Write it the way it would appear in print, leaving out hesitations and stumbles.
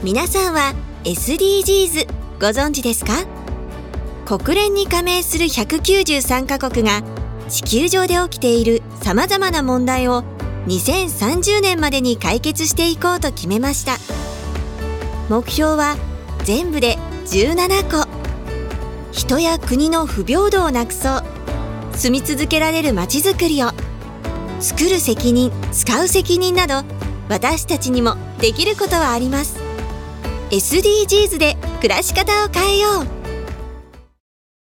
皆さんは SDGs ご存知ですか？国連に加盟する193カ国が地球上で起きているさまざまな問題を2030年までに解決していこうと決めました。目標は全部で17個。人や国の不平等をなくそう。住み続けられるまちづくりを。作る責任、使う責任など、私たちにもできることはあります。SDGs で暮らし方を変えよう。